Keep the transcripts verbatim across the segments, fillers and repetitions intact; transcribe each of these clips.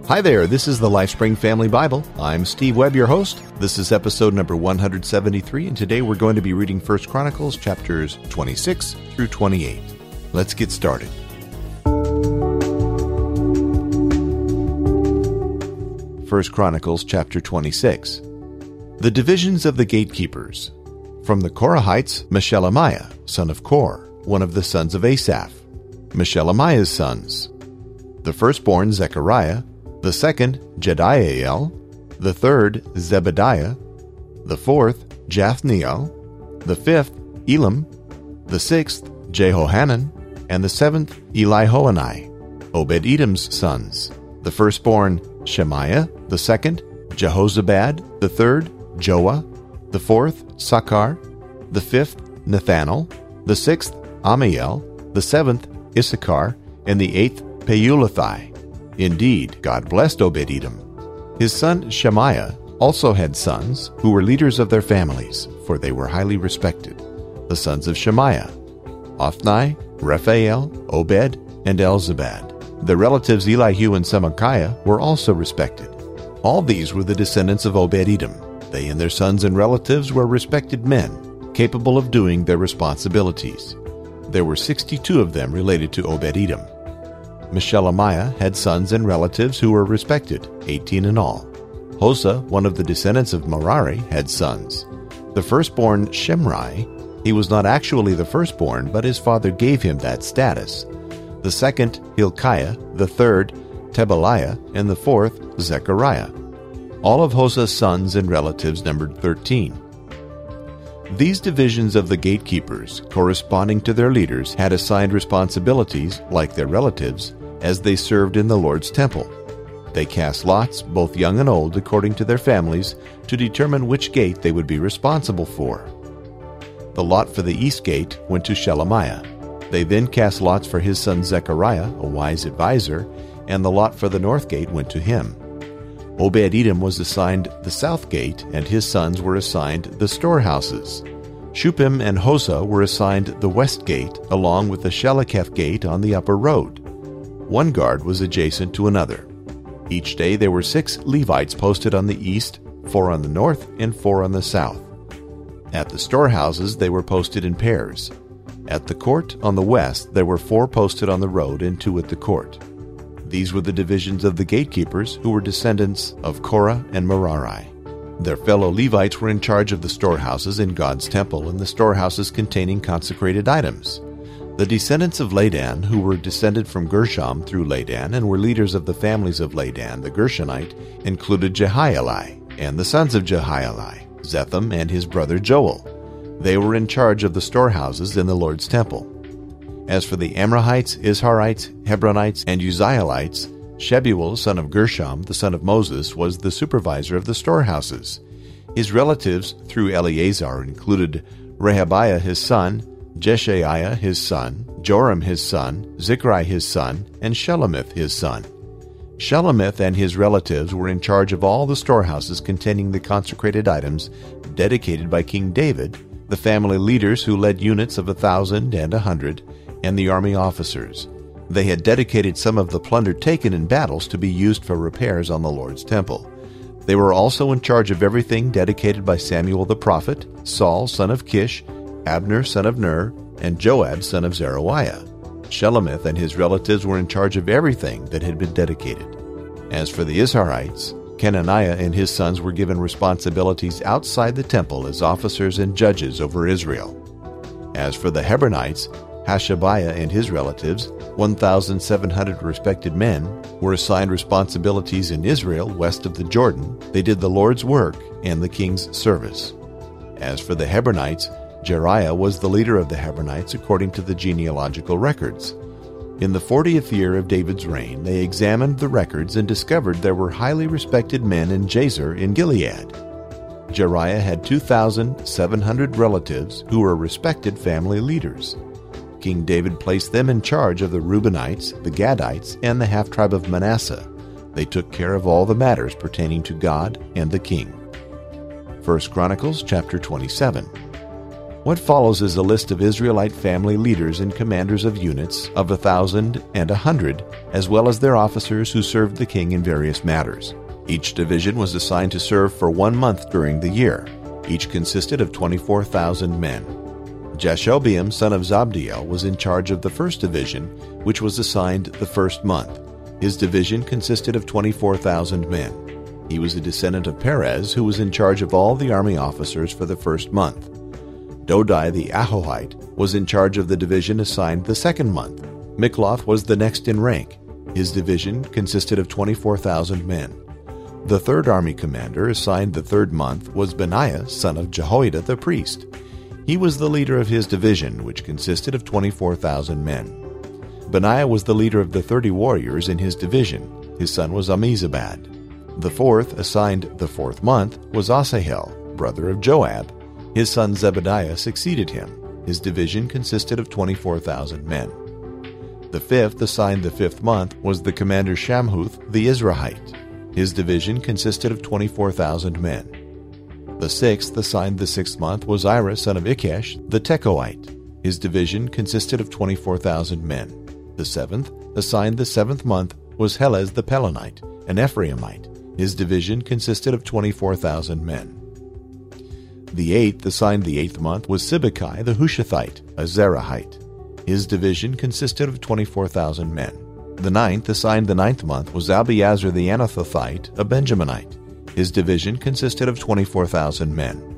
Hi there, this is the LifeSpring Family Bible. I'm Steve Webb, your host. This is episode number one hundred seventy-three, and today we're going to be reading First Chronicles chapters twenty-six through twenty-eight. Let's get started. First Chronicles chapter twenty-six. The divisions of the gatekeepers. From the Korahites, Meshelemiah, son of Kor, one of the sons of Asaph. Meshelemiah's sons. The firstborn Zechariah, the second Jediael, the third Zebediah, the fourth Jathniel, the fifth Elam, the sixth Jehohanan, and the seventh Elihoenai, Obed-Edom's sons. The firstborn Shemaiah, the second Jehozabad, the third Joah, the fourth Sakkar, the fifth Nethanel, the sixth Amiel, the seventh Issachar, and the eighth Peulathai. Indeed, God blessed Obed-Edom. His son Shemaiah also had sons who were leaders of their families, for they were highly respected. The sons of Shemaiah: Othni, Rephael, Obed, and Elzabad. The relatives Elihu and Semachiah were also respected. All these were the descendants of Obed-Edom. They and their sons and relatives were respected men, capable of doing their responsibilities. There were sixty-two of them related to Obed-Edom. Meshelemiah had sons and relatives who were respected, eighteen in all. Hosah, one of the descendants of Merari, had sons. The firstborn Shimri, he was not actually the firstborn, but his father gave him that status. The second, Hilkiah, the third, Tebaliah, and the fourth, Zechariah. All of Hosah's sons and relatives numbered thirteen. These divisions of the gatekeepers, corresponding to their leaders, had assigned responsibilities, like their relatives, as they served in the Lord's temple. They cast lots, both young and old, according to their families, to determine which gate they would be responsible for. The lot for the east gate went to Shelemiah. They then cast lots for his son Zechariah, a wise advisor, and the lot for the north gate went to him. Obed-Edom was assigned the south gate, and his sons were assigned the storehouses. Shuppim and Hosah were assigned the west gate, along with the Sheleketh gate on the upper road. One guard was adjacent to another. Each day there were six Levites posted on the east, four on the north, and four on the south. At the storehouses they were posted in pairs. At the court on the west there were four posted on the road and two at the court. These were the divisions of the gatekeepers, who were descendants of Korah and Merari. Their fellow Levites were in charge of the storehouses in God's temple and the storehouses containing consecrated items. The descendants of Ladan, who were descended from Gershom through Ladan and were leaders of the families of Ladan the Gershonite, included Jehieli, and the sons of Jehieli, Zetham and his brother Joel. They were in charge of the storehouses in the Lord's temple. As for the Amrahites, Izharites, Hebronites, and Uzzielites, Shebuel, son of Gershom, the son of Moses, was the supervisor of the storehouses. His relatives through Eleazar included Rehabiah his son, Jeshaiah his son, Joram his son, Zichri his son, and Shelomith his son. Shelomith and his relatives were in charge of all the storehouses containing the consecrated items dedicated by King David, the family leaders who led units of a thousand and a hundred, and the army officers. They had dedicated some of the plunder taken in battles to be used for repairs on the Lord's temple. They were also in charge of everything dedicated by Samuel the prophet, Saul son of Kish, Abner son of Ner, and Joab son of Zeruiah. Shelomith and his relatives were in charge of everything that had been dedicated. As for the Izharites, Kenaniah and his sons were given responsibilities outside the temple as officers and judges over Israel. As for the Hebronites, Hashabiah and his relatives, one thousand seven hundred respected men, were assigned responsibilities in Israel west of the Jordan. They did the Lord's work and the king's service. As for the Hebronites, Jeriah was the leader of the Hebronites according to the genealogical records. In the fortieth year of David's reign, they examined the records and discovered there were highly respected men in Jazer in Gilead. Jeriah had two thousand seven hundred relatives who were respected family leaders. King David placed them in charge of the Reubenites, the Gadites, and the half-tribe of Manasseh. They took care of all the matters pertaining to God and the king. First Chronicles chapter twenty-seven. What follows is a list of Israelite family leaders and commanders of units of a thousand and a hundred, as well as their officers who served the king in various matters. Each division was assigned to serve for one month during the year. Each consisted of twenty-four thousand men. Jashobeam, son of Zabdiel, was in charge of the first division, which was assigned the first month. His division consisted of twenty-four thousand men. He was a descendant of Perez, who was in charge of all the army officers for the first month. Dodai the Ahohite was in charge of the division assigned the second month. Mikloth was the next in rank. His division consisted of twenty-four thousand men. The third army commander assigned the third month was Benaiah, son of Jehoiada the priest. He was the leader of his division, which consisted of twenty-four thousand men. Benaiah was the leader of the thirty warriors in his division. His son was Ammizabad. The fourth, assigned the fourth month, was Asahel, brother of Joab. His son Zebediah succeeded him. His division consisted of twenty-four thousand men. The fifth, assigned the fifth month, was the commander Shamhuth the Israelite. His division consisted of twenty-four thousand men. The sixth, assigned the sixth month, was Ira, son of Ikesh the Tekoite. His division consisted of twenty-four thousand men. The seventh, assigned the seventh month, was Helez the Pelonite, an Ephraimite. His division consisted of twenty-four thousand men. The eighth, assigned the eighth month, was Sibbecai the Hushathite, a Zerahite. His division consisted of twenty-four thousand men. The ninth, assigned the ninth month, was Abiazar the Anathothite, a Benjaminite. His division consisted of twenty-four thousand men.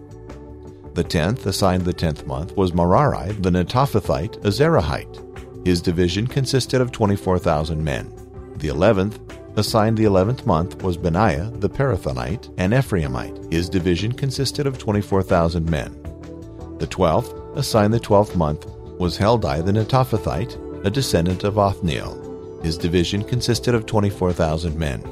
The tenth, assigned the tenth month, was Merari the Netophathite, a Zerahite. His division consisted of twenty-four thousand men. The eleventh, assigned the eleventh month, was Benaiah the Parathonite, an Ephraimite. His division consisted of twenty-four thousand men. The twelfth, assigned the twelfth month, was Heldai the Netophathite, a descendant of Othniel. His division consisted of twenty-four thousand men.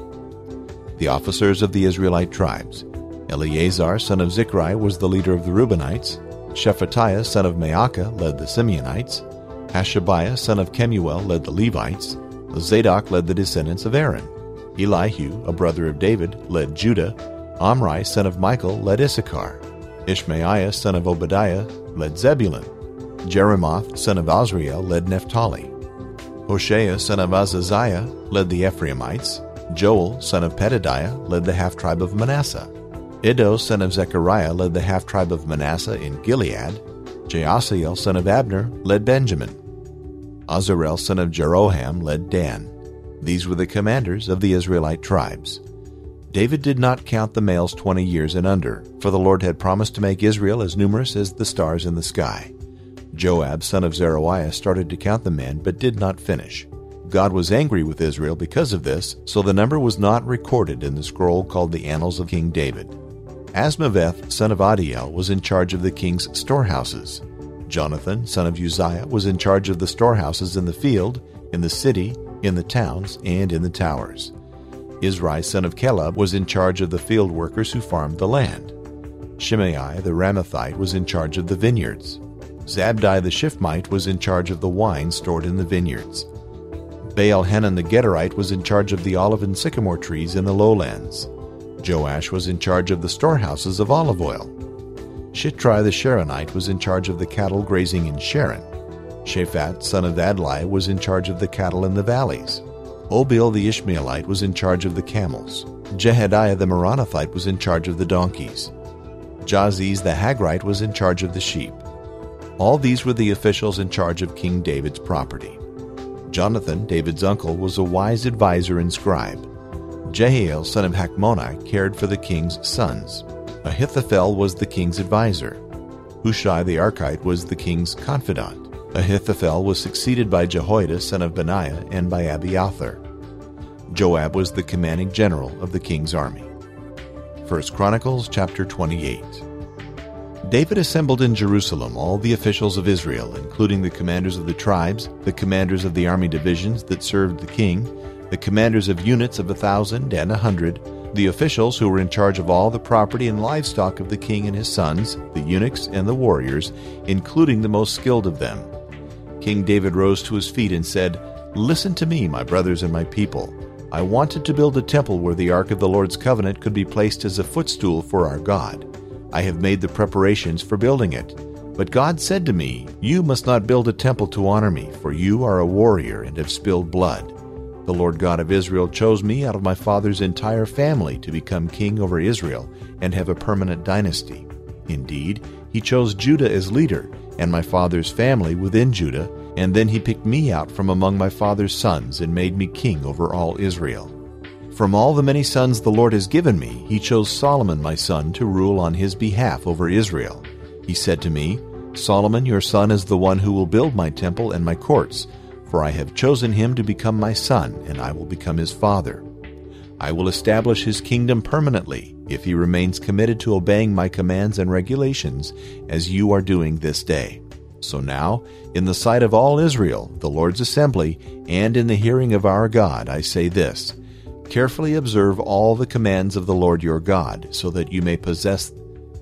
The officers of the Israelite tribes: Eleazar, son of Zichri, was the leader of the Reubenites. Shephatiah, son of Maacah, led the Simeonites. Hashabiah, son of Kemuel, led the Levites. Zadok led the descendants of Aaron. Elihu, a brother of David, led Judah. Omri, son of Michael, led Issachar. Ishmaiah, son of Obadiah, led Zebulun. Jeremoth, son of Azriel, led Naphtali. Hoshea, son of Azaziah, led the Ephraimites. Joel, son of Pedadiah, led the half-tribe of Manasseh. Iddo, son of Zechariah, led the half-tribe of Manasseh in Gilead. Jaasiel, son of Abner, led Benjamin. Azarel, son of Jeroham, led Dan. These were the commanders of the Israelite tribes. David did not count the males twenty years and under, for the Lord had promised to make Israel as numerous as the stars in the sky. Joab, son of Zeruiah, started to count the men, but did not finish. God was angry with Israel because of this, so the number was not recorded in the scroll called the Annals of King David. Asmaveth, son of Adiel, was in charge of the king's storehouses. Jonathan, son of Uzziah, was in charge of the storehouses in the field, in the city, in the towns, and in the towers. Izri, son of Caleb, was in charge of the field workers who farmed the land. Shimei, the Ramathite, was in charge of the vineyards. Zabdi the Shifmite was in charge of the wine stored in the vineyards. Baal-Hanan the Gederite was in charge of the olive and sycamore trees in the lowlands. Joash was in charge of the storehouses of olive oil. Shitrai the Sharonite was in charge of the cattle grazing in Sharon. Shaphat, son of Adlai, was in charge of the cattle in the valleys. Obil the Ishmaelite was in charge of the camels. Jehediah the Meronothite was in charge of the donkeys. Jaziz the Hagrite was in charge of the sheep. All these were the officials in charge of King David's property. Jonathan, David's uncle, was a wise advisor and scribe. Jehiel, son of Hakmoni, cared for the king's sons. Ahithophel was the king's advisor. Hushai the Archite was the king's confidant. Ahithophel was succeeded by Jehoiada, son of Benaiah, and by Abiathar. Joab was the commanding general of the king's army. First Chronicles chapter twenty-eight. David assembled in Jerusalem all the officials of Israel, including the commanders of the tribes, the commanders of the army divisions that served the king, the commanders of units of a thousand and a hundred, the officials who were in charge of all the property and livestock of the king and his sons, the eunuchs and the warriors, including the most skilled of them. King David rose to his feet and said, "Listen to me, my brothers and my people. I wanted to build a temple where the ark of the Lord's covenant could be placed as a footstool for our God. I have made the preparations for building it. But God said to me, "You must not build a temple to honor me, for you are a warrior and have spilled blood. The Lord God of Israel chose me out of my father's entire family to become king over Israel and have a permanent dynasty. Indeed, he chose Judah as leader and my father's family within Judah, and then he picked me out from among my father's sons and made me king over all Israel. From all the many sons the Lord has given me, he chose Solomon my son to rule on his behalf over Israel. He said to me, 'Solomon, your son is the one who will build my temple and my courts, for I have chosen him to become my son, and I will become his father. I will establish his kingdom permanently, if he remains committed to obeying my commands and regulations, as you are doing this day.' So now, in the sight of all Israel, the Lord's assembly, and in the hearing of our God, I say this: carefully observe all the commands of the Lord your God, so that you may possess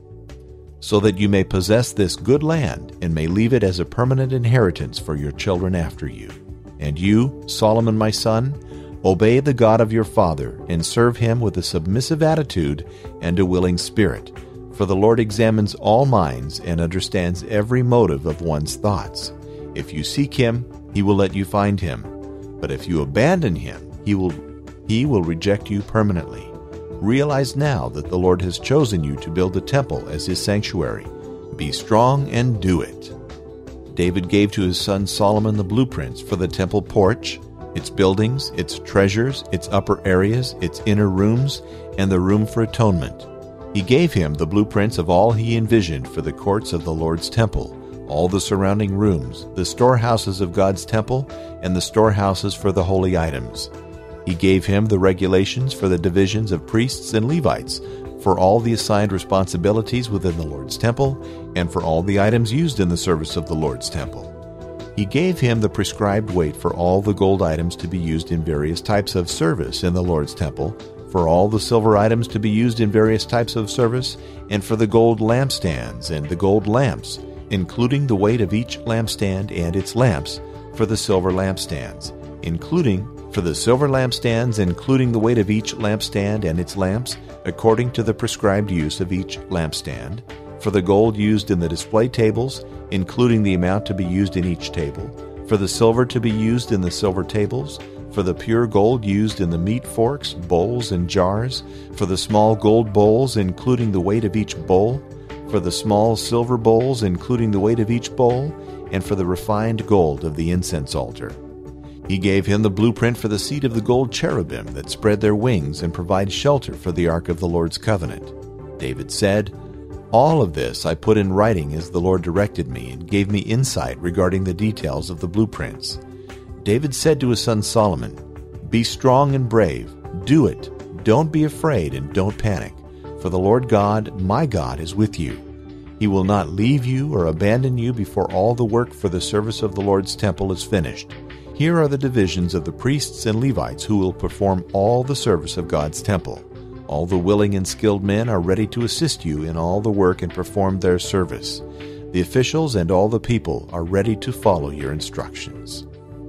so that you may possess this good land, and may leave it as a permanent inheritance for your children after you. And you, Solomon my son, obey the God of your father, and serve him with a submissive attitude and a willing spirit. For the Lord examines all minds and understands every motive of one's thoughts. If you seek him, he will let you find him. But if you abandon him, he will he will reject you permanently. Realize now that the Lord has chosen you to build a temple as his sanctuary. Be strong and do it." David gave to his son Solomon the blueprints for the temple porch, its buildings, its treasures, its upper areas, its inner rooms, and the room for atonement. He gave him the blueprints of all he envisioned for the courts of the Lord's temple, all the surrounding rooms, the storehouses of God's temple, and the storehouses for the holy items. He gave him the regulations for the divisions of priests and Levites, for all the assigned responsibilities within the Lord's temple, and for all the items used in the service of the Lord's temple. He gave him the prescribed weight for all the gold items to be used in various types of service in the Lord's temple, for all the silver items to be used in various types of service, and for the gold lampstands and the gold lamps, including the weight of each lampstand and its lamps, for the silver lampstands, including for the silver lampstands, including the weight of each lampstand and its lamps, according to the prescribed use of each lampstand, for the gold used in the display tables, including the amount to be used in each table, for the silver to be used in the silver tables, for the pure gold used in the meat forks, bowls, and jars, for the small gold bowls, including the weight of each bowl, for the small silver bowls, including the weight of each bowl, and for the refined gold of the incense altar. He gave him the blueprint for the seat of the gold cherubim that spread their wings and provide shelter for the ark of the Lord's covenant. David said, "All of this I put in writing as the Lord directed me and gave me insight regarding the details of the blueprints." David said to his son Solomon, "Be strong and brave. Do it. Don't be afraid and don't panic, for the Lord God, my God, is with you. He will not leave you or abandon you before all the work for the service of the Lord's temple is finished. Here are the divisions of the priests and Levites who will perform all the service of God's temple. All the willing and skilled men are ready to assist you in all the work and perform their service. The officials and all the people are ready to follow your instructions."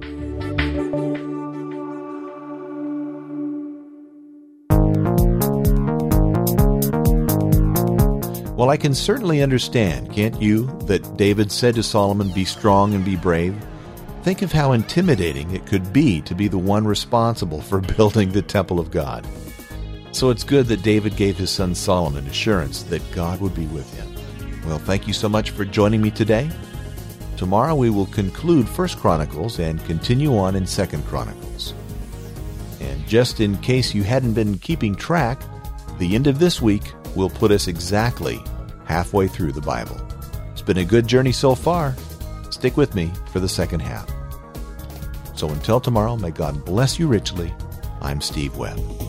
Well, I can certainly understand, can't you, that David said to Solomon, "Be strong and be brave." Think of how intimidating it could be to be the one responsible for building the temple of God. So it's good that David gave his son Solomon assurance that God would be with him. Well, thank you so much for joining me today. Tomorrow we will conclude First Chronicles and continue on in Second Chronicles. And just in case you hadn't been keeping track, the end of this week will put us exactly halfway through the Bible. It's been a good journey so far. Stick with me for the second half. So until tomorrow, may God bless you richly. I'm Steve Webb.